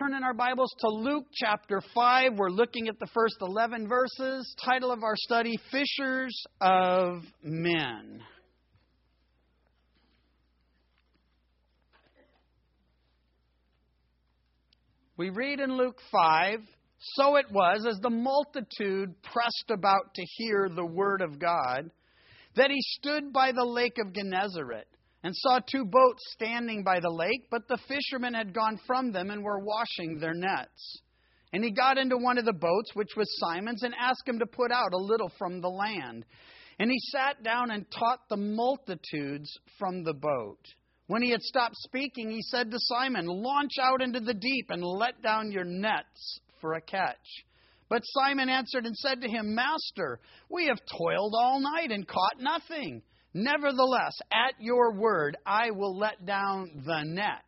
Turn in our Bibles to Luke chapter 5. We're looking at the first 11 verses. Title of our study, Fishers of Men. We read in Luke 5, "So it was, as the multitude pressed about to hear the word of God, that he stood by the lake of Gennesaret, and saw two boats standing by the lake, but the fishermen had gone from them and were washing their nets. And he got into one of the boats, which was Simon's, and asked him to put out a little from the land. And he sat down and taught the multitudes from the boat. When he had stopped speaking, he said to Simon, 'Launch out into the deep and let down your nets for a catch.' But Simon answered and said to him, 'Master, we have toiled all night and caught nothing. Nevertheless, at your word, I will let down the net.'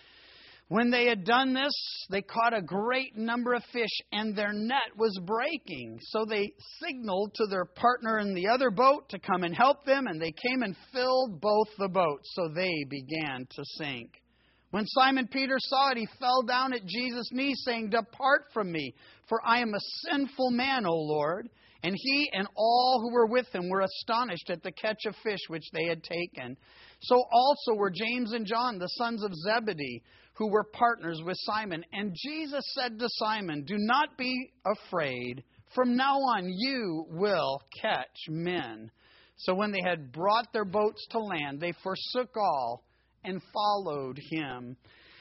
When they had done this, they caught a great number of fish, and their net was breaking. So they signaled to their partner in the other boat to come and help them, and they came and filled both the boats, so they began to sink. When Simon Peter saw it, he fell down at Jesus' knees, saying, 'Depart from me, for I am a sinful man, O Lord.' And he and all who were with him were astonished at the catch of fish which they had taken. So also were James and John, the sons of Zebedee, who were partners with Simon. And Jesus said to Simon, 'Do not be afraid. From now on you will catch men.' So when they had brought their boats to land, they forsook all and followed him."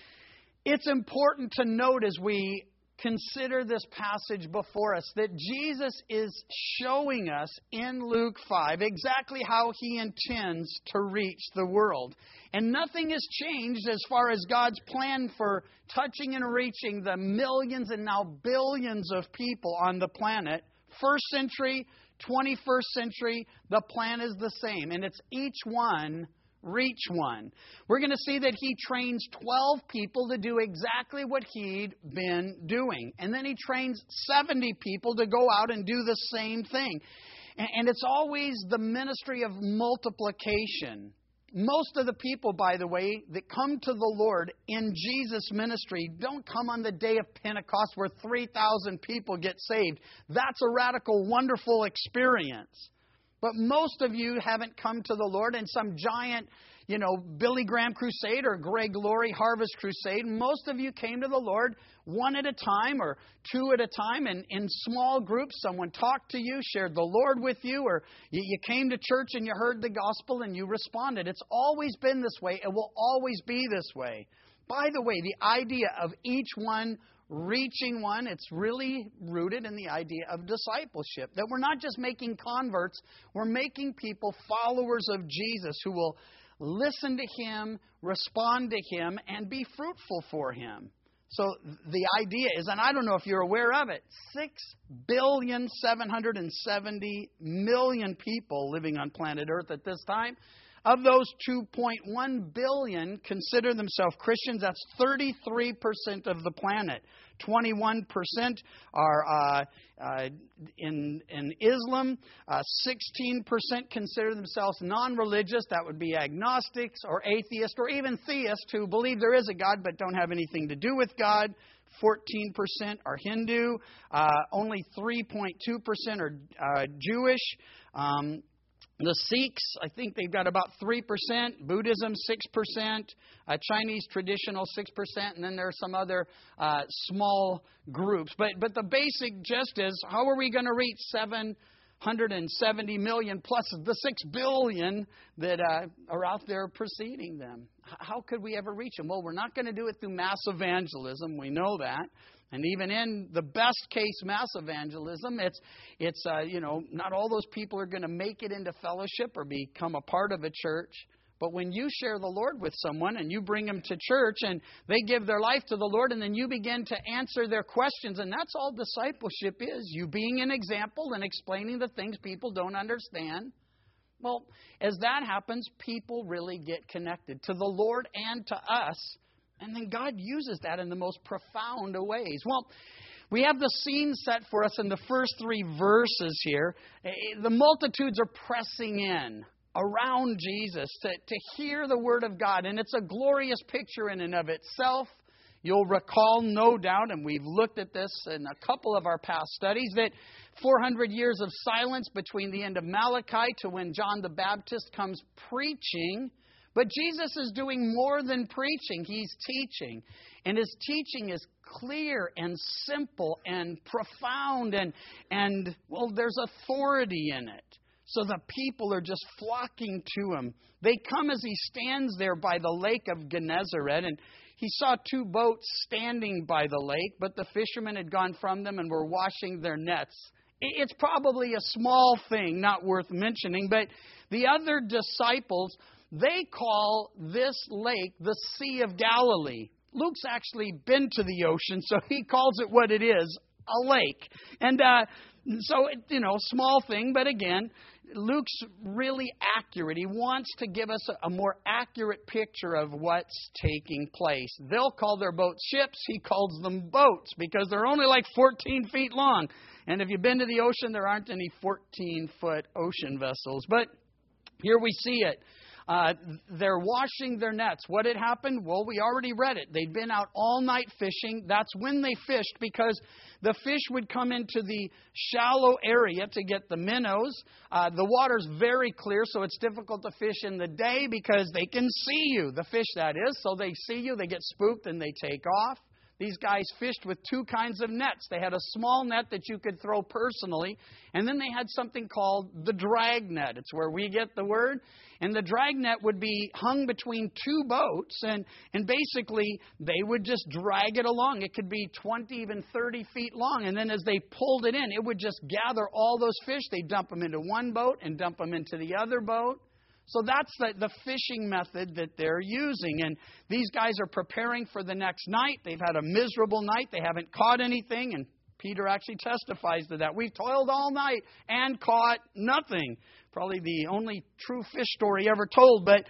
It's important to note as we consider this passage before us that Jesus is showing us in Luke 5 exactly how he intends to reach the world. And nothing has changed as far as God's plan for touching and reaching the millions and now billions of people on the planet. First century, 21st century, the plan is the same. And it's each one reach one. We're going to see that he trains 12 people to do exactly what he'd been doing. And then he trains 70 people to go out and do the same thing. And it's always the ministry of multiplication. Most of the people, by the way, that come to the Lord in Jesus' ministry don't come on the day of Pentecost where 3,000 people get saved. That's a radical, wonderful experience. But most of you haven't come to the Lord in some giant, Billy Graham crusade or Greg Laurie Harvest crusade. Most of you came to the Lord one at a time or two at a time and in small groups. Someone talked to you, shared the Lord with you, or you came to church and you heard the gospel and you responded. It's always been this way. It will always be this way. By the way, the idea of each one reaching one, it's really rooted in the idea of discipleship. That we're not just making converts, we're making people followers of Jesus who will listen to him, respond to him, and be fruitful for him. So the idea is, and I don't know if you're aware of it, 6,770,000,000 people living on planet Earth at this time. Of those, 2.1 billion consider themselves Christians. That's 33% of the planet. 21% are in Islam. 16% consider themselves non-religious. That would be agnostics or atheists or even theists who believe there is a God but don't have anything to do with God. 14% are Hindu. Only 3.2% are Jewish. The Sikhs, I think they've got about 3%. Buddhism, 6%. Chinese traditional, 6%. And then there are some other small groups. But the basic gist is, how are we going to reach 770 million plus the 6 billion that are out there preceding them? How could we ever reach them? Well, we're not going to do it through mass evangelism. We know that. And even in the best case mass evangelism, it's not all those people are going to make it into fellowship or become a part of a church. But when you share the Lord with someone and you bring them to church and they give their life to the Lord and then you begin to answer their questions, and that's all discipleship is. You being an example and explaining the things people don't understand. Well, as that happens, people really get connected to the Lord and to us. And then God uses that in the most profound of ways. Well, we have the scene set for us in the first 3 verses here. The multitudes are pressing in around Jesus to hear the Word of God. And it's a glorious picture in and of itself. You'll recall, no doubt, and we've looked at this in a couple of our past studies, that 400 years of silence between the end of Malachi to when John the Baptist comes preaching. But Jesus is doing more than preaching. He's teaching. And His teaching is clear and simple and profound. And there's authority in it. So the people are just flocking to Him. They come as He stands there by the lake of Gennesaret. And He saw 2 boats standing by the lake, but the fishermen had gone from them and were washing their nets. It's probably a small thing, not worth mentioning, but the other disciples, they call this lake the Sea of Galilee. Luke's actually been to the ocean, so he calls it what it is, a lake. And so, small thing, but again, Luke's really accurate. He wants to give us a more accurate picture of what's taking place. They'll call their boats ships. He calls them boats because they're only like 14 feet long. And if you've been to the ocean, there aren't any 14-foot ocean vessels. But here we see it. They're washing their nets. What had happened? Well, we already read it. They'd been out all night fishing. That's when they fished because the fish would come into the shallow area to get the minnows. The water's very clear, so it's difficult to fish in the day because they can see you, the fish that is. So they see you, they get spooked, and they take off. These guys fished with 2 kinds of nets. They had a small net that you could throw personally, and then they had something called the drag net. It's where we get the word. And the drag net would be hung between 2 boats, and basically they would just drag it along. It could be 20, even 30 feet long. And then as they pulled it in, it would just gather all those fish. They'd dump them into one boat and dump them into the other boat. So that's the fishing method that they're using. And these guys are preparing for the next night. They've had a miserable night. They haven't caught anything. And Peter actually testifies to that. We've toiled all night and caught nothing. Probably the only true fish story ever told. But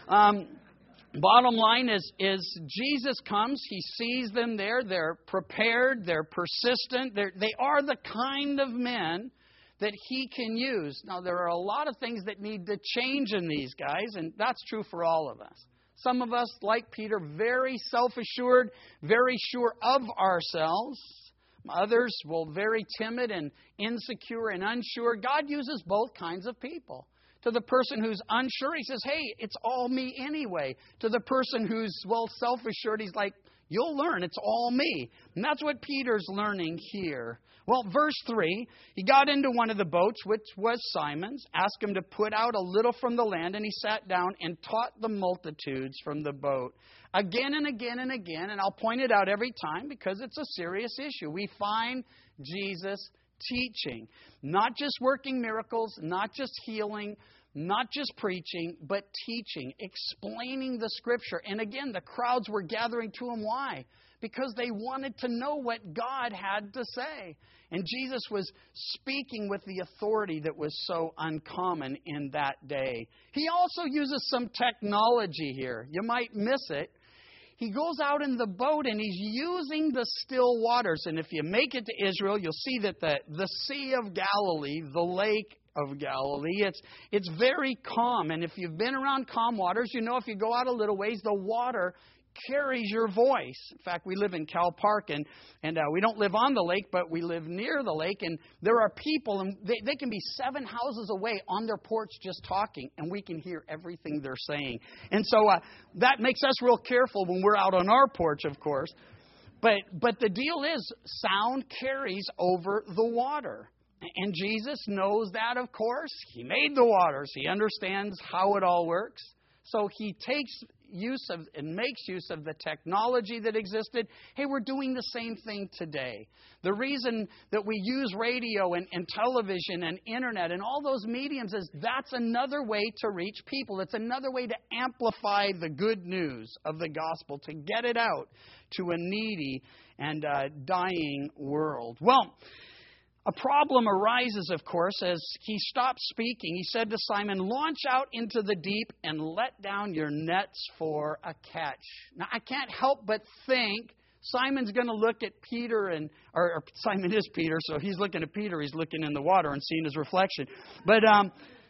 bottom line is Jesus comes. He sees them there. They're prepared. They're persistent. They are the kind of men that He can use. Now, there are a lot of things that need to change in these guys, and that's true for all of us. Some of us, like Peter, very self-assured, very sure of ourselves. Others, very timid and insecure and unsure. God uses both kinds of people. To the person who's unsure, He says, hey, it's all me anyway. To the person who's, self-assured, He's like, you'll learn, it's all me. And that's what Peter's learning here. Well, verse 3, he got into one of the boats, which was Simon's, asked him to put out a little from the land, and he sat down and taught the multitudes from the boat. Again and again and again, and I'll point it out every time because it's a serious issue. We find Jesus teaching, not just working miracles, not just healing, not just preaching, but teaching, explaining the Scripture. And again, the crowds were gathering to Him. Why? Because they wanted to know what God had to say. And Jesus was speaking with the authority that was so uncommon in that day. He also uses some technology here. You might miss it. He goes out in the boat and He's using the still waters. And if you make it to Israel, you'll see that the Sea of Galilee, the Lake of Galilee, it's very calm. And if you've been around calm waters, you know if you go out a little ways, the water carries your voice. In fact, we live in Cal Park, and we don't live on the lake, but we live near the lake, and there are people, and they can be 7 houses away on their porch just talking, and we can hear everything they're saying. And so that makes us real careful when we're out on our porch, of course. But the deal is, sound carries over the water. And Jesus knows that, of course. He made the waters. He understands how it all works. So He takes use of and makes use of the technology that existed. Hey, we're doing the same thing today. The reason that we use radio and television and internet and all those mediums is that's another way to reach people. It's another way to amplify the good news of the gospel, to get it out to a needy and dying world. Well, a problem arises, of course, as He stopped speaking. He said to Simon, launch out into the deep and let down your nets for a catch. Now, I can't help but think Simon's going to look at Peter, or Simon is Peter, so he's looking at Peter. He's looking in the water and seeing his reflection. But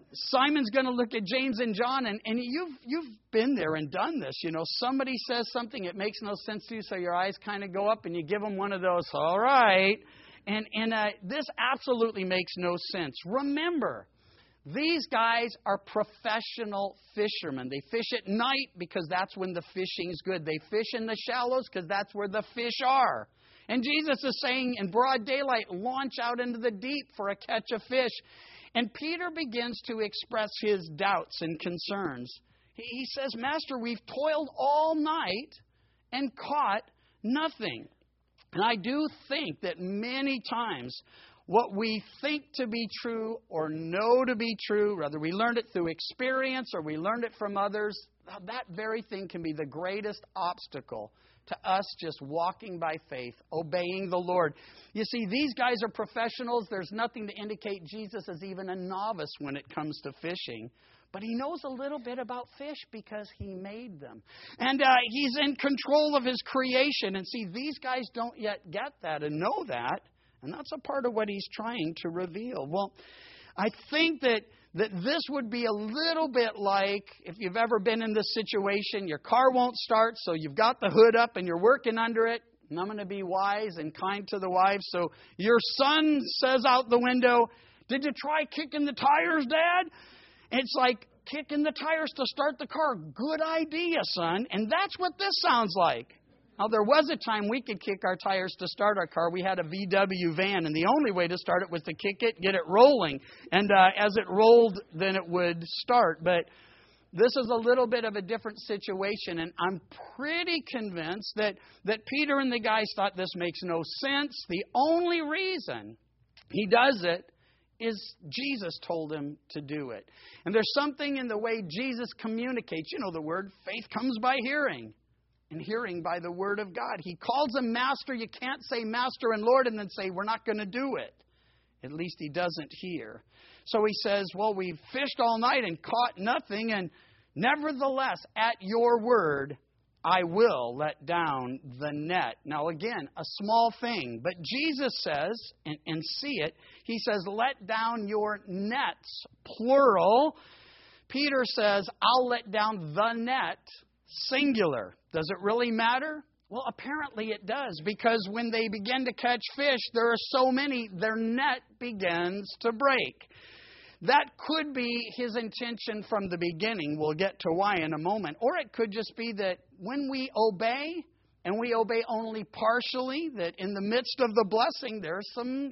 Simon's going to look at James and John, and you've been there and done this. Somebody says something, it makes no sense to you, so your eyes kind of go up, and you give them one of those, all right. And this absolutely makes no sense. Remember, these guys are professional fishermen. They fish at night because that's when the fishing's good. They fish in the shallows because that's where the fish are. And Jesus is saying in broad daylight, launch out into the deep for a catch of fish. And Peter begins to express his doubts and concerns. He says, Master, we've toiled all night and caught nothing. And I do think that many times what we think to be true or know to be true, whether we learned it through experience or we learned it from others, that very thing can be the greatest obstacle to us just walking by faith, obeying the Lord. You see, these guys are professionals. There's nothing to indicate Jesus is even a novice when it comes to fishing. But he knows a little bit about fish because he made them. And he's in control of his creation. And see, these guys don't yet get that and know that. And that's a part of what he's trying to reveal. Well, I think that this would be a little bit like if you've ever been in this situation, your car won't start, so you've got the hood up and you're working under it. And I'm going to be wise and kind to the wives. So your son says out the window, did you try kicking the tires, Dad? It's like kicking the tires to start the car. Good idea, son. And that's what this sounds like. Now, there was a time we could kick our tires to start our car. We had a VW van, and the only way to start it was to kick it, get it rolling. And as it rolled, then it would start. But this is a little bit of a different situation, and I'm pretty convinced that Peter and the guys thought this makes no sense. The only reason he does it is Jesus told him to do it. And there's something in the way Jesus communicates. You know the word, faith comes by hearing. And hearing by the word of God. He calls him master. You can't say master and Lord and then say we're not going to do it. At least he doesn't here. So he says, well, we've fished all night and caught nothing. And nevertheless, at your word, I will let down the net. Now again, a small thing. But Jesus says, and see it, he says, let down your nets, plural. Peter says, I'll let down the net, singular. Does it really matter? Well, apparently it does, because when they begin to catch fish, there are so many, their net begins to break. That could be his intention from the beginning. We'll get to why in a moment. Or it could just be that when we obey, and we obey only partially, that in the midst of the blessing, there are some,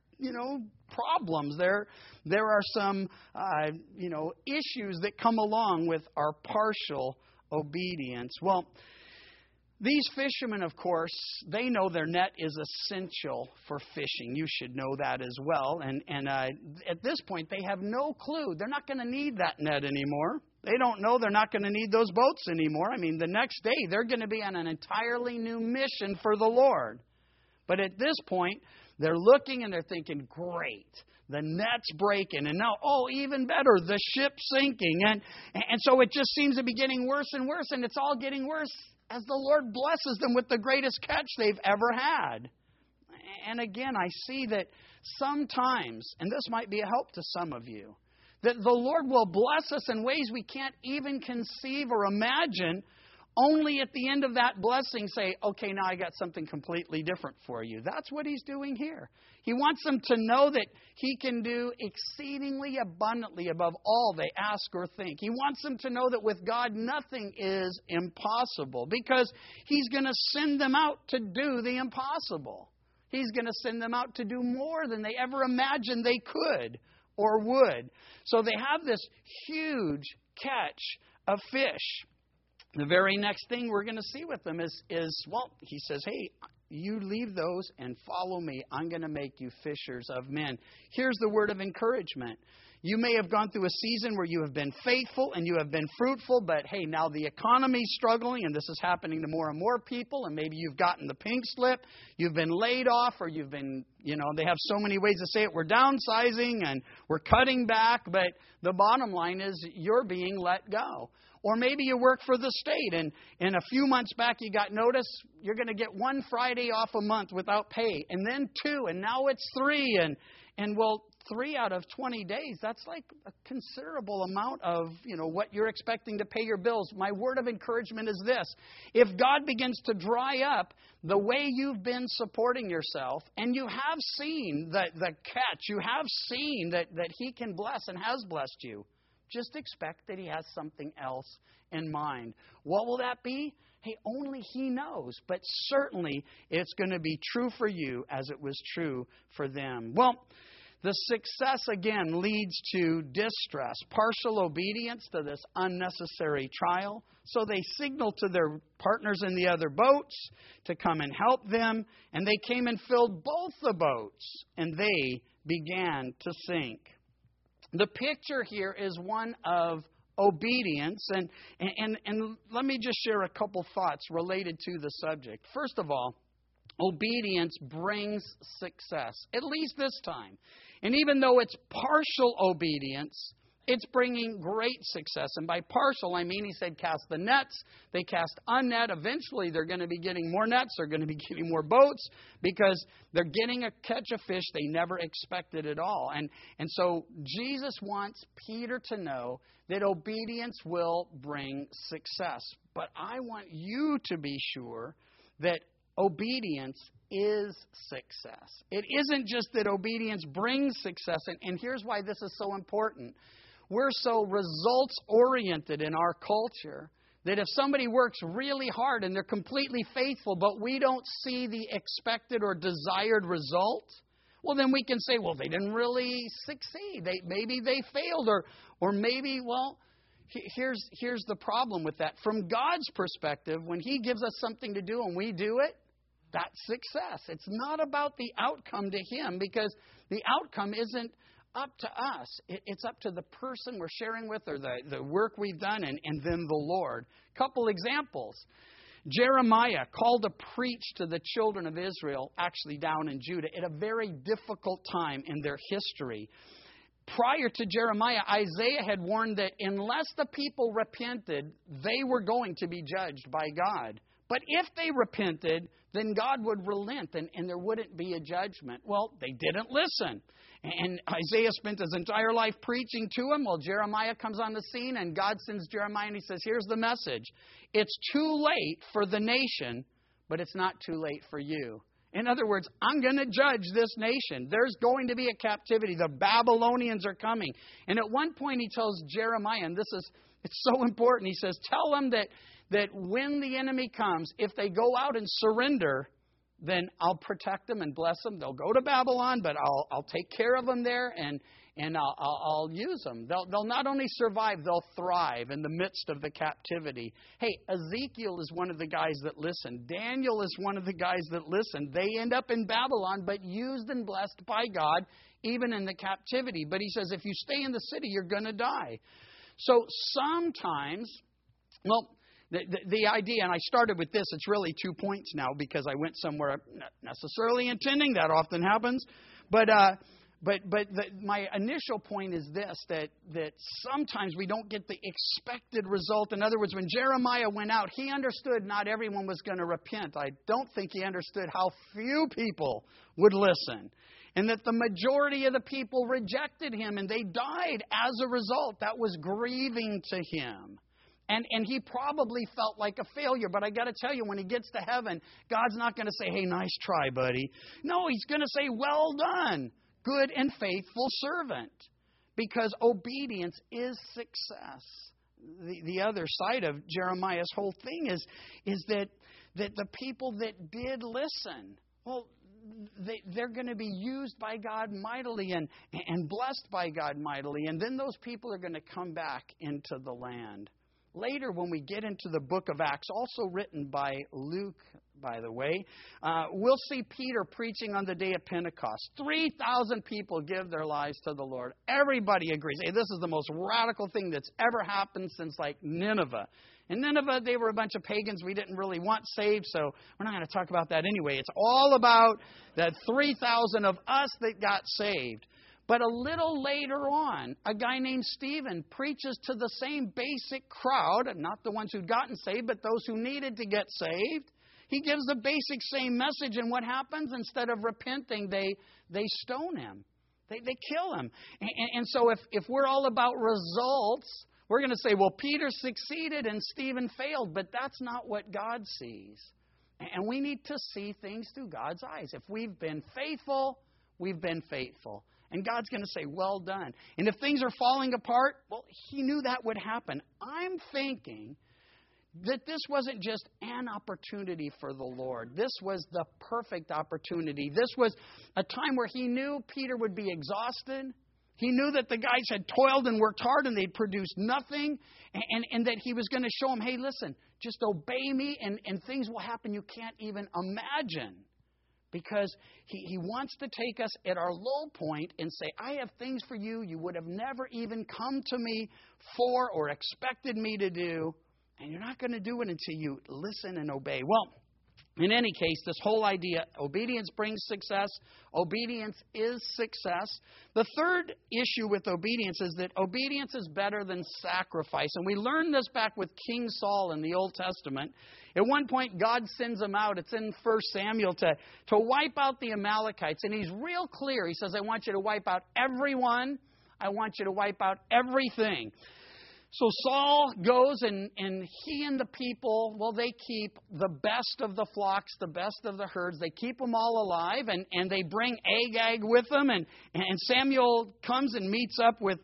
problems. There are some, issues that come along with our partial obedience. Well, these fishermen, of course, they know their net is essential for fishing. You should know that as well. And at this point, they have no clue. They're not going to need that net anymore. They don't know they're not going to need those boats anymore. I mean, the next day, they're going to be on an entirely new mission for the Lord. But at this point, they're looking and they're thinking, great. The net's breaking, and now, even better, the ship's sinking. And so it just seems to be getting worse and worse, and it's all getting worse as the Lord blesses them with the greatest catch they've ever had. And again, I see that sometimes, and this might be a help to some of you, that the Lord will bless us in ways we can't even conceive or imagine, only at the end of that blessing say, okay, now I got something completely different for you. That's what he's doing here. He wants them to know that he can do exceedingly abundantly above all they ask or think. He wants them to know that with God, nothing is impossible, because he's going to send them out to do the impossible. He's going to send them out to do more than they ever imagined they could or would. So they have this huge catch of fish. The very next thing we're going to see with them is he says, hey, you leave those and follow me. I'm going to make you fishers of men. Here's the word of encouragement. You may have gone through a season where you have been faithful and you have been fruitful, but hey, now the economy's struggling, and this is happening to more and more people, and maybe you've gotten the pink slip, you've been laid off, or you've been, they have so many ways to say it, we're downsizing and we're cutting back, but the bottom line is you're being let go. Or maybe you work for the state, and a few months back you got notice you're going to get one Friday off a month without pay, and then 2, and now it's 3, and 3 out of 20 days, that's like a considerable amount of, what you're expecting to pay your bills. My word of encouragement is this. If God begins to dry up the way you've been supporting yourself, and you have seen the catch, you have seen that He can bless and has blessed you, just expect that He has something else in mind. What will that be? Hey, only He knows. But certainly it's going to be true for you as it was true for them. Well, the success again leads to distress, partial obedience to this unnecessary trial. So they signaled to their partners in the other boats to come and help them. And they came and filled both the boats, and they began to sink. The picture here is one of obedience. And let me just share a couple thoughts related to the subject. First of all, obedience brings success, at least this time. And even though it's partial obedience, it's bringing great success. And by partial, I mean, He said cast the nets. They cast a net. Eventually, they're going to be getting more nets. They're going to be getting more boats because they're getting a catch of fish they never expected at all. And so Jesus wants Peter to know that obedience will bring success. But I want you to be sure that obedience is success. It isn't just that obedience brings success. And here's why this is so important. We're so results-oriented in our culture that if somebody works really hard and they're completely faithful, but we don't see the expected or desired result, well, then we can say, well, they didn't really succeed. Maybe they failed, or maybe, well, here's the problem with that. From God's perspective, when He gives us something to do and we do it, that's success. It's not about the outcome to Him, because the outcome isn't up to us. It's up to the person we're sharing with, or the work we've done, and then the Lord. Couple examples. Jeremiah called to preach to the children of Israel, actually down in Judah, at a very difficult time in their history. Prior to Jeremiah, Isaiah had warned that unless the people repented, they were going to be judged by God. But if they repented, then God would relent and there wouldn't be a judgment. Well, they didn't listen. And Isaiah spent his entire life preaching to him. Well, Jeremiah comes on the scene, and God sends Jeremiah and He says, here's the message. It's too late for the nation, but it's not too late for you. In other words, I'm going to judge this nation. There's going to be a captivity. The Babylonians are coming. And at one point He tells Jeremiah, and it's so important, He says, tell them that when the enemy comes, if they go out and surrender, then I'll protect them and bless them. They'll go to Babylon, but I'll take care of them there, and I'll use them. They'll not only survive, they'll thrive in the midst of the captivity. Hey, Ezekiel is one of the guys that listened. Daniel is one of the guys that listened. They end up in Babylon, but used and blessed by God, even in the captivity. But He says, if you stay in the city, you're going to die. So sometimes, well, the idea, and I started with this, it's really 2 points now because I went somewhere not necessarily intending. That often happens. But my initial point is this, that sometimes we don't get the expected result. In other words, when Jeremiah went out, he understood not everyone was going to repent. I don't think he understood how few people would listen, and that the majority of the people rejected him, and they died as a result. That was grieving to him. And he probably felt like a failure. But I got to tell you, when he gets to heaven, God's not going to say, hey, nice try, buddy. No, He's going to say, well done, good and faithful servant. Because obedience is success. The other side of Jeremiah's whole thing is that the people that did listen, well, they're going to be used by God mightily and blessed by God mightily. And then those people are going to come back into the land. Later, when we get into the book of Acts, also written by Luke, by the way, we'll see Peter preaching on the day of Pentecost. 3,000 people give their lives to the Lord. Everybody agrees. Hey, this is the most radical thing that's ever happened since, like, Nineveh. In Nineveh, they were a bunch of pagans we didn't really want saved, so we're not going to talk about that anyway. It's all about that 3,000 of us that got saved. But a little later on, a guy named Stephen preaches to the same basic crowd, not the ones who'd gotten saved, but those who needed to get saved. He gives the basic same message, and what happens? Instead of repenting, they stone him. They kill him. And so if we're all about results, we're going to say, well, Peter succeeded and Stephen failed, but that's not what God sees. And we need to see things through God's eyes. If we've been faithful, we've been faithful. And God's going to say, well done. And if things are falling apart, well, He knew that would happen. I'm thinking that this wasn't just an opportunity for the Lord. This was the perfect opportunity. This was a time where He knew Peter would be exhausted. He knew that the guys had toiled and worked hard and they'd produced nothing. And that He was going to show them, hey, listen, just obey me and things will happen you can't even imagine. Because he wants to take us at our low point and say, I have things for you you would have never even come to me for or expected me to do. And you're not going to do it until you listen and obey. Well, in any case, this whole idea, obedience brings success. Obedience is success. The third issue with obedience is that obedience is better than sacrifice. And we learned this back with King Saul in the Old Testament. At one point, God sends him out. It's in 1 Samuel to wipe out the Amalekites. And He's real clear. He says, I want you to wipe out everyone. I want you to wipe out everything. So Saul goes and he and the people, well, they keep the best of the flocks, the best of the herds. They keep them all alive and they bring Agag with them. And Samuel comes and meets up with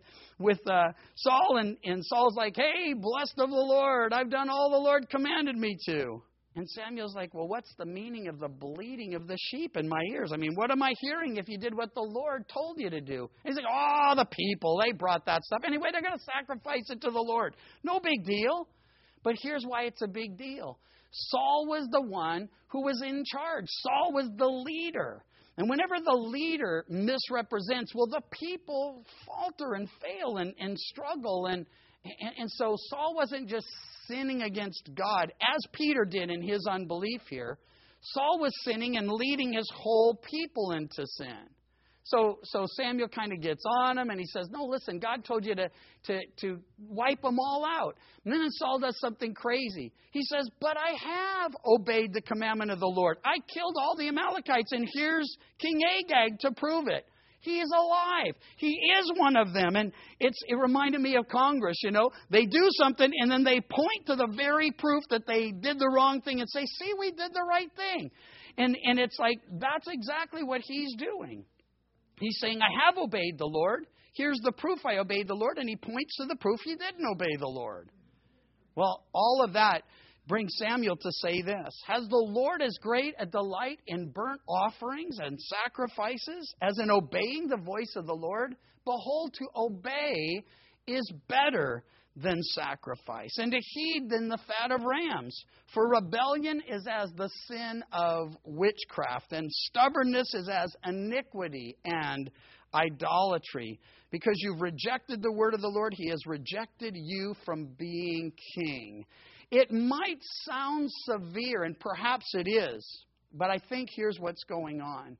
Saul and Saul's like, hey, blessed of the Lord, I've done all the Lord commanded me to. And Samuel's like, well, what's the meaning of the bleating of the sheep in my ears? I mean, what am I hearing if you did what the Lord told you to do? And he's like, oh, the people, they brought that stuff. Anyway, they're going to sacrifice it to the Lord. No big deal. But here's why it's a big deal. Saul was the one who was in charge. Saul was the leader. And whenever the leader misrepresents, well, the people falter and fail and struggle. And so Saul wasn't just sinning against God, as Peter did in his unbelief here. Saul was sinning and leading his whole people into sin. So Samuel kind of gets on him and he says, no, listen, God told you to wipe them all out. And then Saul does something crazy. He says, but I have obeyed the commandment of the Lord. I killed all the Amalekites and here's King Agag to prove it. He is alive. He is one of them. And it reminded me of Congress, you know. They do something and then they point to the very proof that they did the wrong thing and say, see, we did the right thing. And it's like, that's exactly what he's doing. He's saying, I have obeyed the Lord. Here's the proof I obeyed the Lord. And he points to the proof he didn't obey the Lord. Well, all of that brings Samuel to say this. Has the Lord as great a delight in burnt offerings and sacrifices as in obeying the voice of the Lord? Behold, to obey is better than sacrifice, and to heed than the fat of rams. For rebellion is as the sin of witchcraft, and stubbornness is as iniquity and idolatry. Because you've rejected the word of the Lord, He has rejected you from being king. It might sound severe, and perhaps it is, but I think here's what's going on.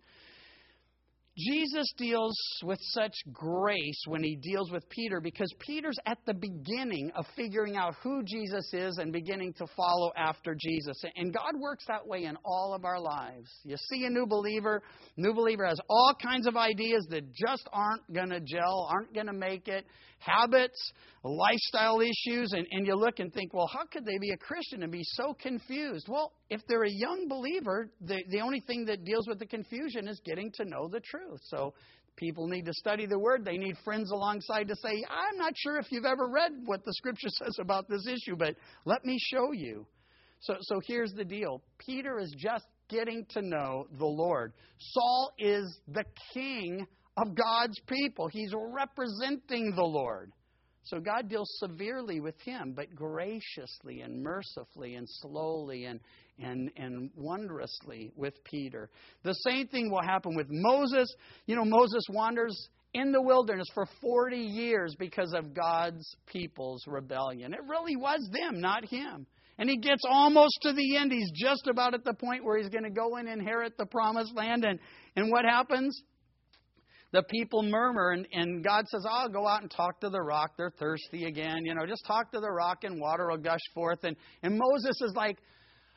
Jesus deals with such grace when He deals with Peter because Peter's at the beginning of figuring out who Jesus is and beginning to follow after Jesus. And God works that way in all of our lives. You see a new believer has all kinds of ideas that just aren't going to gel, aren't going to make it, habits, lifestyle issues, and you look and think, well, how could they be a Christian and be so confused? Well, if they're a young believer, the only thing that deals with the confusion is getting to know the truth. So people need to study the Word. They need friends alongside to say, I'm not sure if you've ever read what the Scripture says about this issue, but let me show you. So here's the deal. Peter is just getting to know the Lord. Saul is the king of God's people. He's representing the Lord. So God deals severely with him, but graciously and mercifully and slowly and wondrously with Peter. The same thing will happen with Moses. You know, Moses wanders in the wilderness for 40 years because of God's people's rebellion. It really was them, not him. And he gets almost to the end. He's just about at the point where he's going to go and inherit the promised land. And what happens? The people murmur, and God says, I'll go out and talk to the rock. They're thirsty again. You know, just talk to the rock and water will gush forth. And Moses is like,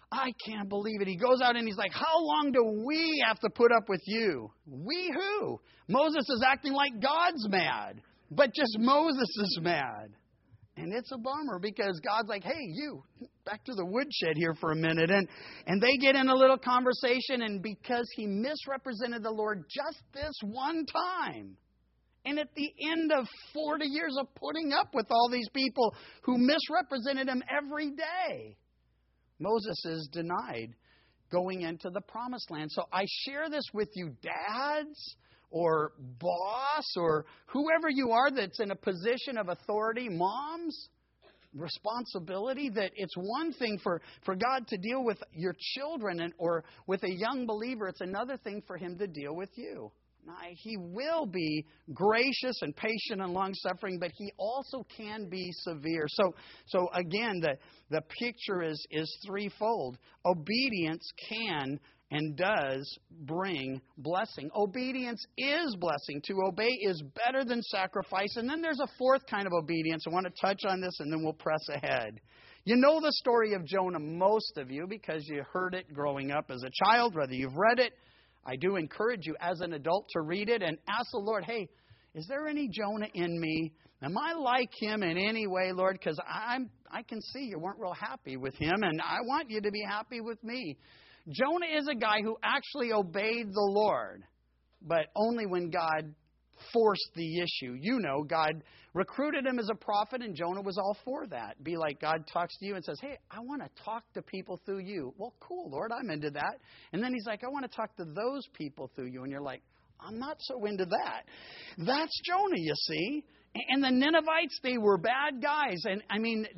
I can't believe it. He goes out and he's like, how long do we have to put up with you? We who? Moses is acting like God's mad, but just Moses is mad. And it's a bummer because God's like, hey, you, back to the woodshed here for a minute. And they get in a little conversation, and because he misrepresented the Lord just this one time, and at the end of 40 years of putting up with all these people who misrepresented him every day, Moses is denied going into the promised land. So I share this with you, dads or boss or whoever you are that's in a position of authority, moms, responsibility, that it's one thing for God to deal with your children or with a young believer. It's another thing for him to deal with you. Now, he will be gracious and patient and long-suffering, but he also can be severe. So again, the picture is threefold. Obedience can and does bring blessing. Obedience is blessing. To obey is better than sacrifice. And then there's a fourth kind of obedience. I want to touch on this and then we'll press ahead. You know the story of Jonah, most of you, because you heard it growing up as a child, whether you've read it. I do encourage you as an adult to read it and ask the Lord, hey, is there any Jonah in me? Am I like him in any way, Lord? Because I can see you weren't real happy with him, and I want you to be happy with me. Jonah is a guy who actually obeyed the Lord, but only when God forced the issue. You know, God recruited him as a prophet, and Jonah was all for that. Be like God talks to you and says, hey, I want to talk to people through you. Well, cool, Lord, I'm into that. And then he's like, I want to talk to those people through you. And you're like, I'm not so into that. That's Jonah, you see. And the Ninevites, they were bad guys. And I mean,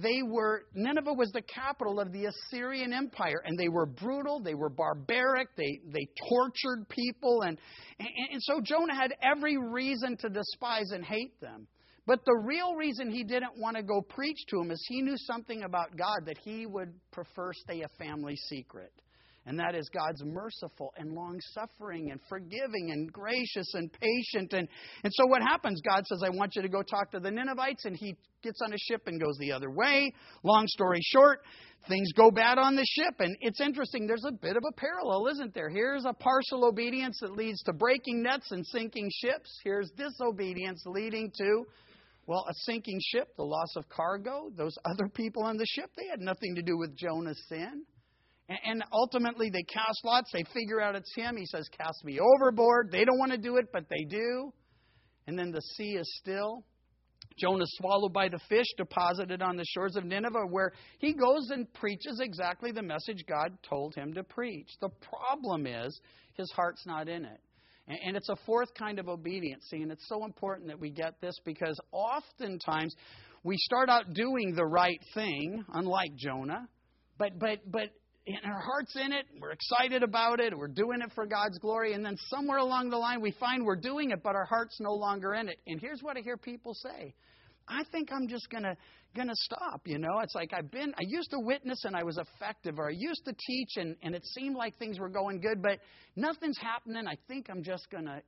Nineveh was the capital of the Assyrian Empire. And they were brutal. They were barbaric. They tortured people. And so Jonah had every reason to despise and hate them. But the real reason he didn't want to go preach to them is he knew something about God that he would prefer stay a family secret. And that is God's merciful and long-suffering and forgiving and gracious and patient. And so what happens? God says, I want you to go talk to the Ninevites. And he gets on a ship and goes the other way. Long story short, things go bad on the ship. And it's interesting. There's a bit of a parallel, isn't there? Here's a partial obedience that leads to breaking nets and sinking ships. Here's disobedience leading to, well, a sinking ship, the loss of cargo. Those other people on the ship, they had nothing to do with Jonah's sin. And ultimately, they cast lots. They figure out it's him. He says, cast me overboard. They don't want to do it, but they do. And then the sea is still. Jonah's swallowed by the fish, deposited on the shores of Nineveh, where he goes and preaches exactly the message God told him to preach. The problem is his heart's not in it. And it's a fourth kind of obedience. See, and it's so important that we get this because oftentimes we start out doing the right thing, unlike Jonah, but and our heart's in it, we're excited about it, we're doing it for God's glory, and then somewhere along the line we find we're doing it, but our heart's no longer in it. And here's what I hear people say. I think I'm just gonna stop, you know. It's like I used to witness and I was effective, or I used to teach and it seemed like things were going good, but nothing's happening. I think I'm just gonna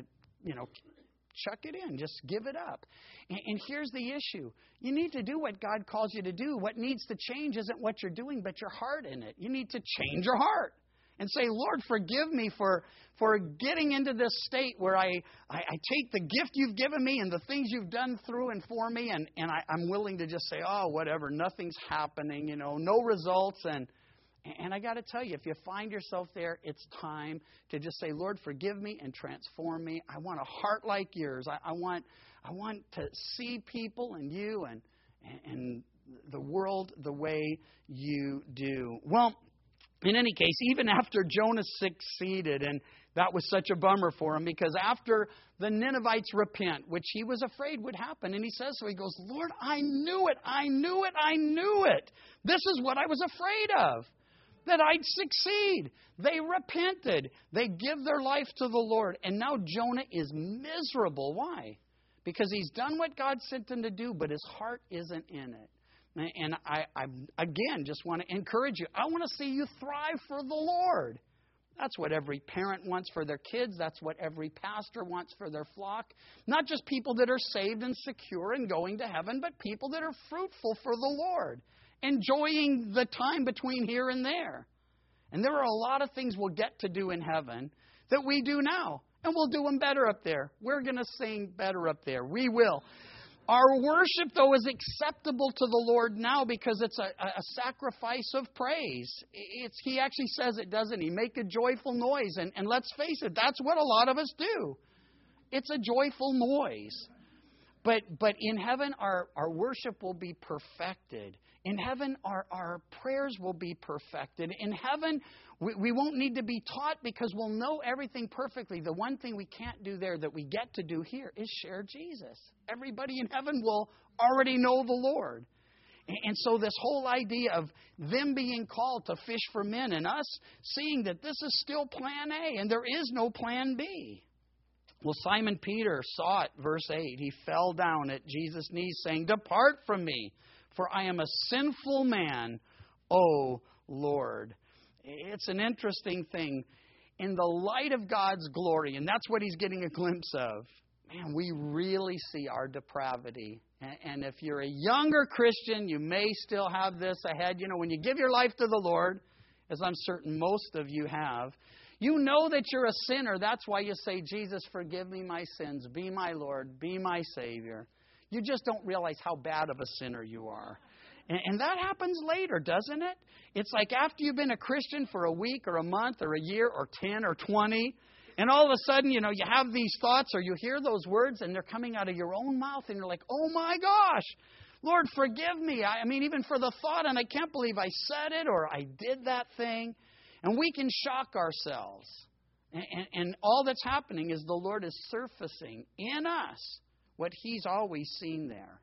chuck it in, just give it up. And here's the issue. You need to do what God calls you to do. What needs to change isn't what you're doing, but your heart in it. You need to change your heart and say, Lord, forgive me for getting into this state where I take the gift you've given me and the things you've done through and for me, and I'm willing to just say, oh, whatever, nothing's happening, no results. And I got to tell you, if you find yourself there, it's time to just say, Lord, forgive me and transform me. I want a heart like yours. I want to see people and you and the world the way you do. Well, in any case, even after Jonah succeeded, and that was such a bummer for him, because after the Ninevites repent, which he was afraid would happen, and he says so, he goes, Lord, I knew it. This is what I was afraid of. That I'd succeed. They repented. They give their life to the Lord. And now Jonah is miserable. Why? Because he's done what God sent him to do, but his heart isn't in it. And I again, just want to encourage you. I want to see you thrive for the Lord. That's what every parent wants for their kids. That's what every pastor wants for their flock. Not just people that are saved and secure and going to heaven, but people that are fruitful for the Lord. enjoying the time between here and there. And there are a lot of things we'll get to do in heaven that we do now. And we'll do them better up there. We're going to sing better up there. We will. Our worship, though, is acceptable to the Lord now because it's a sacrifice of praise. He actually says it, doesn't he? Make a joyful noise. And let's face it, that's what a lot of us do. It's a joyful noise. But in heaven, our worship will be perfected. In heaven, our prayers will be perfected. In heaven, we won't need to be taught because we'll know everything perfectly. The one thing we can't do there that we get to do here is share Jesus. Everybody in heaven will already know the Lord. And so this whole idea of them being called to fish for men and us seeing that this is still plan A and there is no plan B. Well, Simon Peter saw it, verse 8. He fell down at Jesus' knees saying, "Depart from me, for I am a sinful man, O Lord." It's an interesting thing. In the light of God's glory, and that's what he's getting a glimpse of, man, we really see our depravity. And if you're a younger Christian, you may still have this ahead. You know, when you give your life to the Lord, as I'm certain most of you have, you know that you're a sinner. That's why you say, "Jesus, forgive me my sins. Be my Lord. Be my Savior." You just don't realize how bad of a sinner you are. And that happens later, doesn't it? It's like after you've been a Christian for a week or a month or a year or 10 or 20, and all of a sudden, you know, you have these thoughts or you hear those words and they're coming out of your own mouth and you're like, "Oh my gosh, Lord, forgive me." I mean, even for the thought, and I can't believe I said it or I did that thing. And we can shock ourselves. And all that's happening is the Lord is surfacing in us what He's always seen there.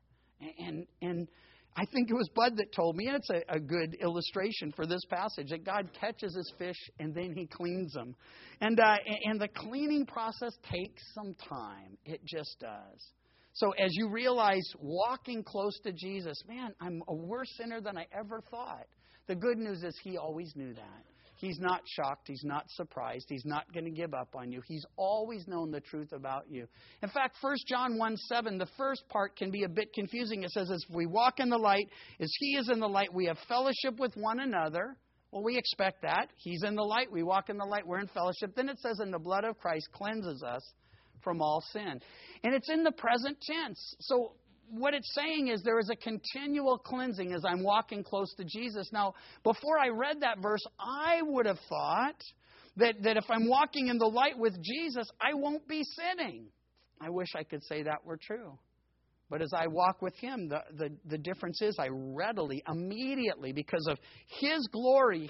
And I think it was Bud that told me, and it's a good illustration for this passage, that God catches His fish and then He cleans them. And the cleaning process takes some time. It just does. So as you realize walking close to Jesus, man, I'm a worse sinner than I ever thought. The good news is He always knew that. He's not shocked. He's not surprised. He's not going to give up on you. He's always known the truth about you. In fact, 1 John 1:7, the first part can be a bit confusing. It says, "As we walk in the light, as He is in the light, we have fellowship with one another." Well, we expect that. He's in the light. We walk in the light. We're in fellowship. Then it says, "And the blood of Christ cleanses us from all sin." And it's in the present tense. So what it's saying is there is a continual cleansing as I'm walking close to Jesus. Now, before I read that verse, I would have thought that if I'm walking in the light with Jesus, I won't be sinning. I wish I could say that were true. But as I walk with Him, the difference is I readily, immediately, because of His glory,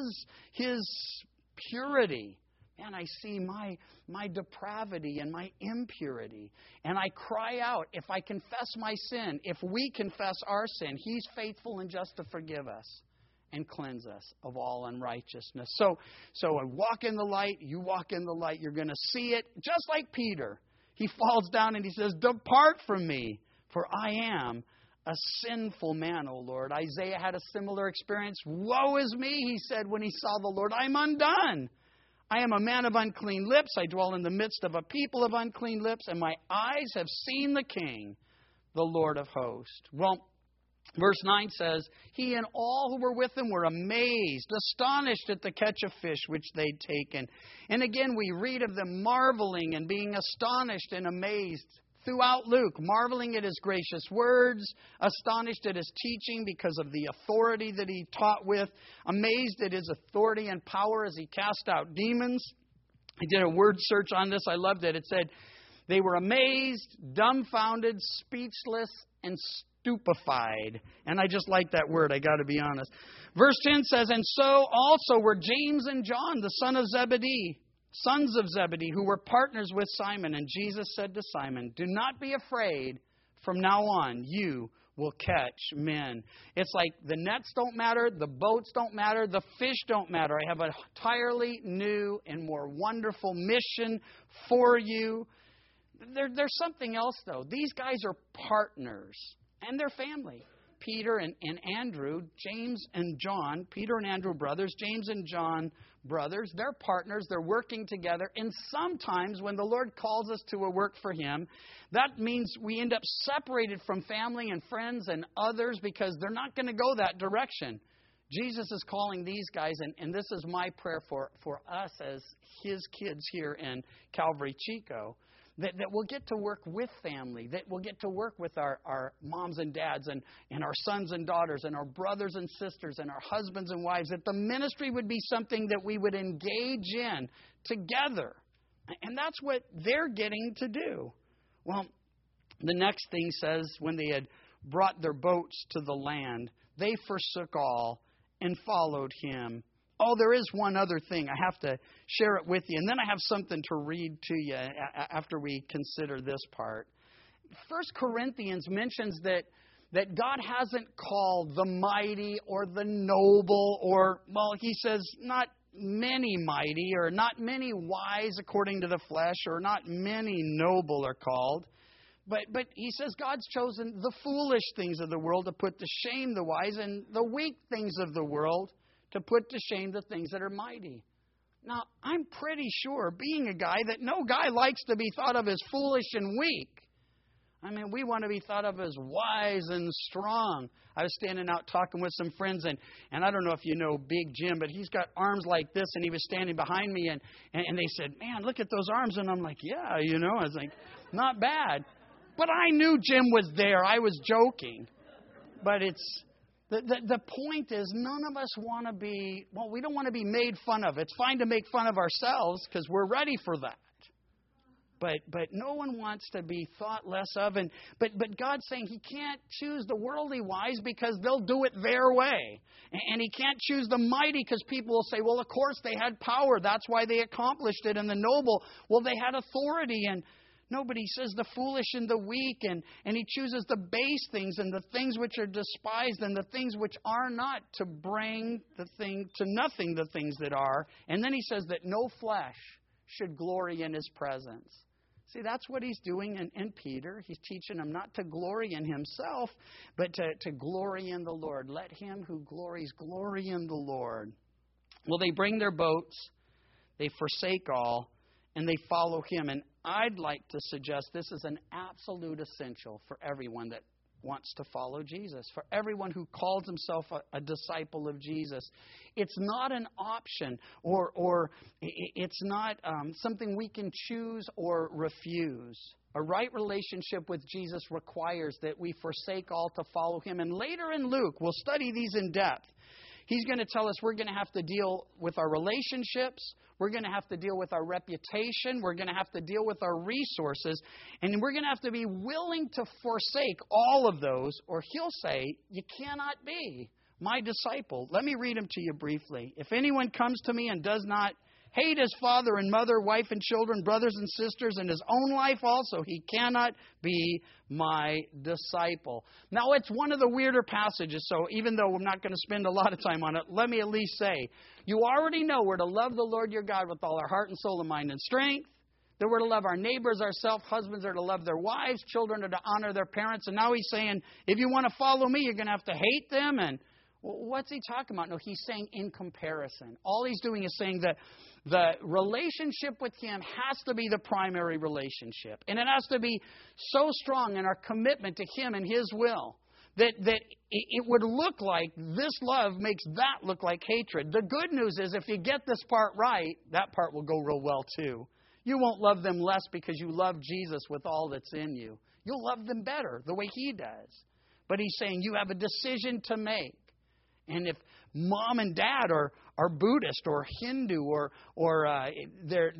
His purity, and I see my depravity and my impurity. And I cry out, if I confess my sin, if we confess our sin, He's faithful and just to forgive us and cleanse us of all unrighteousness. So I walk in the light, you walk in the light, you're going to see it. Just like Peter, he falls down and he says, "Depart from me, for I am a sinful man, O Lord." Isaiah had a similar experience. "Woe is me," he said when he saw the Lord. "I'm undone. I am a man of unclean lips. I dwell in the midst of a people of unclean lips, and my eyes have seen the King, the Lord of hosts." Well, verse 9 says, "He and all who were with him were amazed, astonished at the catch of fish which they'd taken." And again, we read of them marveling and being astonished and amazed throughout Luke, marveling at His gracious words, astonished at His teaching because of the authority that He taught with, amazed at His authority and power as He cast out demons. I did a word search on this. I loved it. It said they were amazed, dumbfounded, speechless, and stupefied. And I just like that word, I got to be honest. Verse 10 says, "And so also were James and John, the sons of Zebedee, who were partners with Simon. And Jesus said to Simon, 'Do not be afraid. From now on, you will catch men.'" It's like the nets don't matter, the boats don't matter, the fish don't matter. I have an entirely new and more wonderful mission for you. There's something else, though. These guys are partners, and they're family. Peter and Andrew, James and John, Peter and Andrew brothers, James and John brothers. They're partners. They're working together. And sometimes when the Lord calls us to a work for Him, that means we end up separated from family and friends and others because they're not going to go that direction. Jesus is calling these guys, and this is my prayer for us as His kids here in Calvary Chico, that we'll get to work with family, that we'll get to work with our moms and dads and our sons and daughters and our brothers and sisters and our husbands and wives, that the ministry would be something that we would engage in together. And that's what they're getting to do. Well, the next thing says, when they had brought their boats to the land, they forsook all and followed Him. Oh, there is one other thing. I have to share it with you. And then I have something to read to you after we consider this part. 1 Corinthians mentions that God hasn't called the mighty or the noble or, well, he says not many mighty or not many wise according to the flesh or not many noble are called. But he says God's chosen the foolish things of the world to put to shame the wise and the weak things of the world to put to shame the things that are mighty. Now, I'm pretty sure, being a guy, that no guy likes to be thought of as foolish and weak. I mean, we want to be thought of as wise and strong. I was standing out talking with some friends, and I don't know if you know Big Jim, but he's got arms like this, and he was standing behind me, and they said, man, look at those arms. And I'm like, yeah, I was like, not bad. But I knew Jim was there. I was joking. But it's... The point is, none of us want to be, well, we don't want to be made fun of. It's fine to make fun of ourselves because we're ready for that. But no one wants to be thought less of. But God's saying He can't choose the worldly wise because they'll do it their way. And He can't choose the mighty because people will say, well, of course they had power. That's why they accomplished it. And the noble, well, they had authority. And nobody says the foolish and the weak, and He chooses the base things and the things which are despised and the things which are not to bring the thing to nothing the things that are. And then He says that no flesh should glory in His presence. See, that's what He's doing in Peter. He's teaching him not to glory in himself, but to glory in the Lord. Let him who glories glory in the Lord. Well, they bring their boats, they forsake all, and they follow Him. And I'd like to suggest this is an absolute essential for everyone that wants to follow Jesus, for everyone who calls himself a disciple of Jesus. It's not an option or it's not something we can choose or refuse. A right relationship with Jesus requires that we forsake all to follow Him. And later in Luke, we'll study these in depth. He's going to tell us we're going to have to deal with our relationships. We're going to have to deal with our reputation. We're going to have to deal with our resources. And we're going to have to be willing to forsake all of those, or He'll say, you cannot be my disciple. Let me read them to you briefly. If anyone comes to me and does not hate his father and mother, wife and children, brothers and sisters, and his own life also, he cannot be my disciple. Now, it's one of the weirder passages, so even though I'm not going to spend a lot of time on it, let me at least say, you already know we're to love the Lord your God with all our heart and soul and mind and strength, that we're to love our neighbors, ourselves, husbands are to love their wives, children are to honor their parents, and now He's saying, if you want to follow me, you're going to have to hate them, and what's He talking about? No, He's saying in comparison. All He's doing is saying that the relationship with Him has to be the primary relationship. And it has to be so strong in our commitment to Him and His will that it would look like this love makes that look like hatred. The good news is if you get this part right, that part will go real well too. You won't love them less because you love Jesus with all that's in you. You'll love them better the way He does. But He's saying you have a decision to make. And if mom and dad are Buddhist or Hindu or they're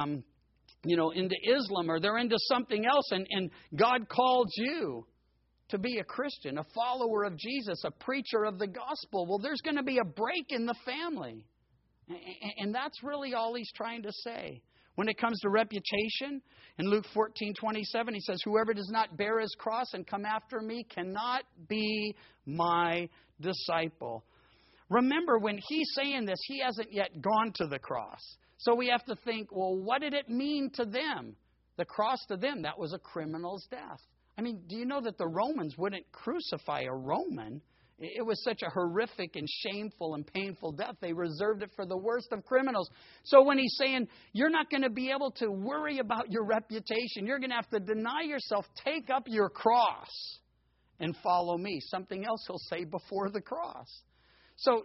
into Islam or they're into something else, and God calls you to be a Christian, a follower of Jesus, a preacher of the gospel, well, there's going to be a break in the family. And that's really all He's trying to say. When it comes to reputation, in Luke 14:27, He says, whoever does not bear his cross and come after me cannot be my disciple. Remember, when He's saying this, He hasn't yet gone to the cross. So we have to think, well, what did it mean to them? The cross to them, that was a criminal's death. I mean, do you know that the Romans wouldn't crucify a Roman? It was such a horrific and shameful and painful death. They reserved it for the worst of criminals. So when he's saying, you're not going to be able to worry about your reputation, you're going to have to deny yourself, take up your cross, and follow me. Something else he'll say before the cross. So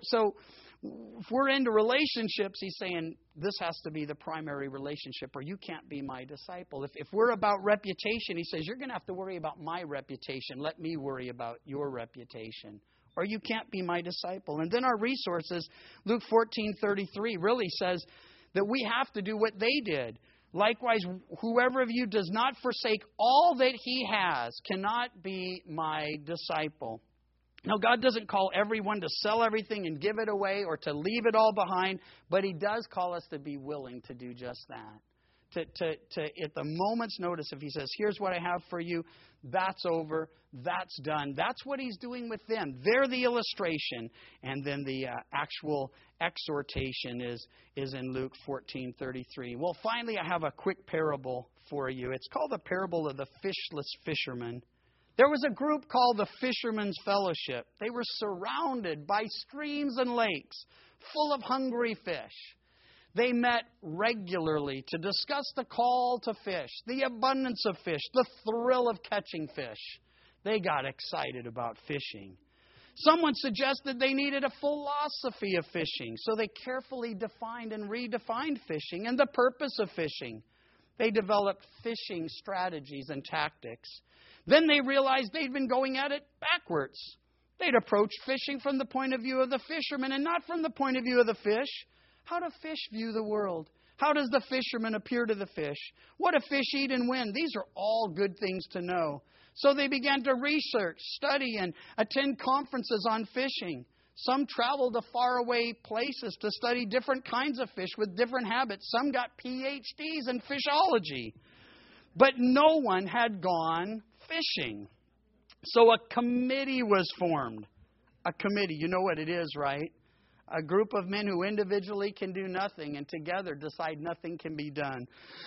if we're into relationships, he's saying this has to be the primary relationship or you can't be my disciple. If we're about reputation, he says you're going to have to worry about my reputation. Let me worry about your reputation or you can't be my disciple. And then our resources, Luke 14:33 really says that we have to do what they did. Likewise, whoever of you does not forsake all that he has cannot be my disciple. Now, God doesn't call everyone to sell everything and give it away or to leave it all behind, but he does call us to be willing to do just that. To at the moment's notice, if he says, here's what I have for you, that's over, that's done. That's what he's doing with them. They're the illustration. And then the actual exhortation is in Luke 14:33. Well, finally, I have a quick parable for you. It's called the parable of the fishless fisherman. There was a group called the Fishermen's Fellowship. They were surrounded by streams and lakes full of hungry fish. They met regularly to discuss the call to fish, the abundance of fish, the thrill of catching fish. They got excited about fishing. Someone suggested they needed a philosophy of fishing, so they carefully defined and redefined fishing and the purpose of fishing. They developed fishing strategies and tactics. Then they realized they'd been going at it backwards. They'd approached fishing from the point of view of the fisherman and not from the point of view of the fish. How do fish view the world? How does the fisherman appear to the fish? What do fish eat and when? These are all good things to know. So they began to research, study, and attend conferences on fishing. Some traveled to faraway places to study different kinds of fish with different habits. Some got PhDs in fishology. But no one had gone fishing. So a committee was formed. A committee, you know what it is, right? A group of men who individually can do nothing and together decide nothing can be done.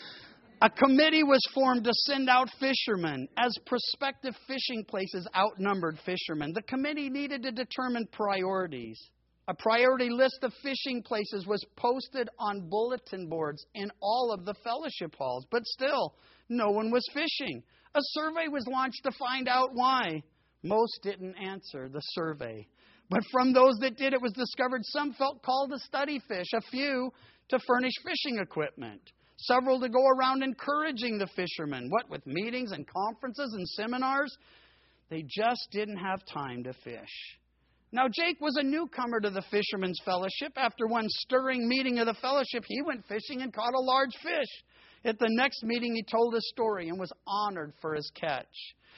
A committee was formed to send out fishermen as prospective fishing places outnumbered fishermen. The committee needed to determine priorities. A priority list of fishing places was posted on bulletin boards in all of the fellowship halls. But still, no one was fishing. A survey was launched to find out why. Most didn't answer the survey. But from those that did, it was discovered some felt called to study fish, a few to furnish fishing equipment, several to go around encouraging the fishermen. What with meetings and conferences and seminars? They just didn't have time to fish. Now, Jake was a newcomer to the Fishermen's Fellowship. After one stirring meeting of the fellowship, he went fishing and caught a large fish. At the next meeting, he told his story and was honored for his catch.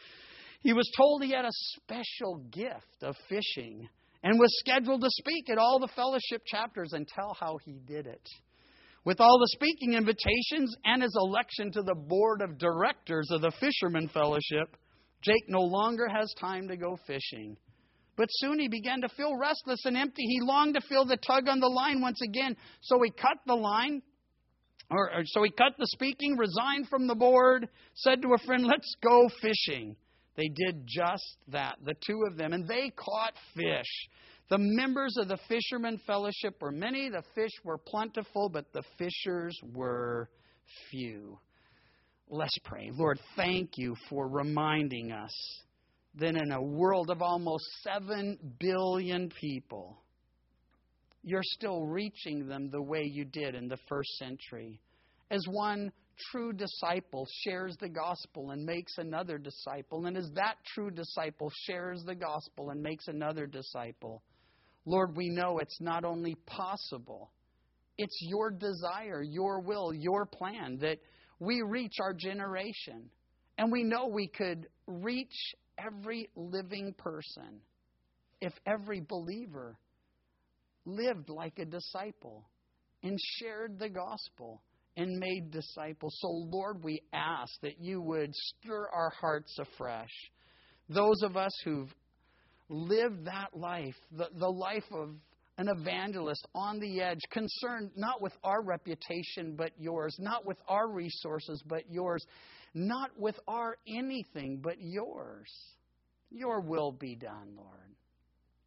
He was told he had a special gift of fishing and was scheduled to speak at all the fellowship chapters and tell how he did it. With all the speaking invitations and his election to the board of directors of the Fisherman Fellowship, Jake no longer has time to go fishing. But soon he began to feel restless and empty. He longed to feel the tug on the line once again. So he cut the line, so he cut the speaking, resigned from the board, said to a friend, let's go fishing. They did just that, the two of them, and they caught fish. The members of the Fisherman Fellowship were many, the fish were plentiful, but the fishers were few. Let's pray. Lord, thank you for reminding us that in a world of almost 7 billion people, you're still reaching them the way you did in the first century. As one true disciple shares the gospel and makes another disciple, and as that true disciple shares the gospel and makes another disciple, Lord, we know it's not only possible, it's your desire, your will, your plan that we reach our generation. And we know we could reach every living person if every believer lived like a disciple and shared the gospel and made disciples. So, Lord, we ask that you would stir our hearts afresh. Those of us who've lived that life, the life of an evangelist on the edge, concerned not with our reputation but yours, not with our resources but yours, not with our anything but yours. Your will be done, Lord.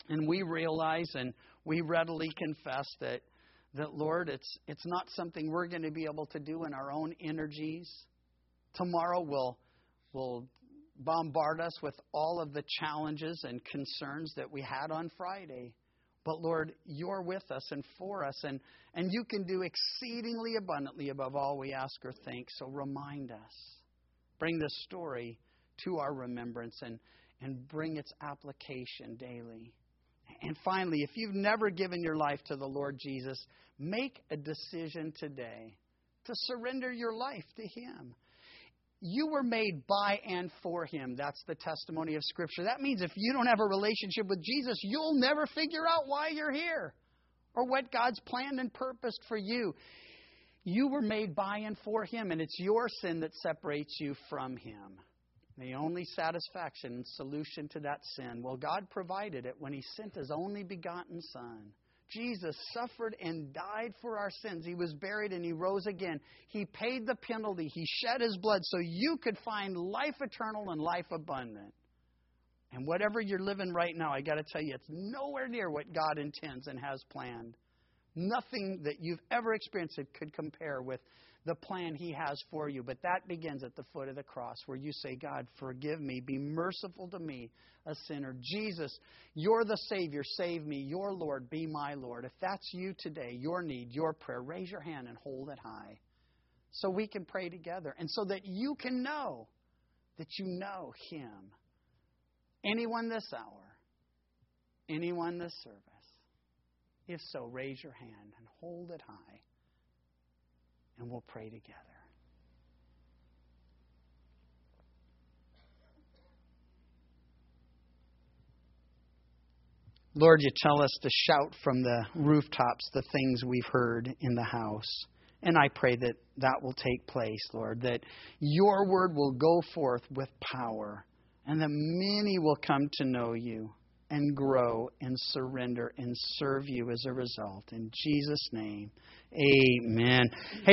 And we realize and we readily confess that Lord, it's not something we're going to be able to do in our own energies. Tomorrow will bombard us with all of the challenges and concerns that we had on Friday. But Lord, you're with us and for us, and you can do exceedingly abundantly above all we ask or think. So remind us. Bring this story to our remembrance and bring its application daily. And finally, if you've never given your life to the Lord Jesus, make a decision today to surrender your life to Him. You were made by and for Him. That's the testimony of Scripture. That means if you don't have a relationship with Jesus, you'll never figure out why you're here or what God's planned and purposed for you. You were made by and for Him, and it's your sin that separates you from Him. The only satisfaction and solution to that sin, well, God provided it when He sent His only begotten Son. Jesus suffered and died for our sins. He was buried and He rose again. He paid the penalty. He shed His blood so you could find life eternal and life abundant. And whatever you're living right now, I got to tell you, it's nowhere near what God intends and has planned. Nothing that you've ever experienced that could compare with the plan He has for you. But that begins at the foot of the cross where you say, God, forgive me. Be merciful to me, a sinner. Jesus, you're the Savior. Save me. Your Lord, be my Lord. If that's you today, your need, your prayer, raise your hand and hold it high so we can pray together and so that you can know that you know Him. Anyone this hour? Anyone this service? If so, raise your hand and hold it high. And we'll pray together. Lord, you tell us to shout from the rooftops the things we've heard in the house. And I pray that that will take place, Lord, that your word will go forth with power and that many will come to know you and grow and surrender and serve you as a result. In Jesus' name, amen. Hey,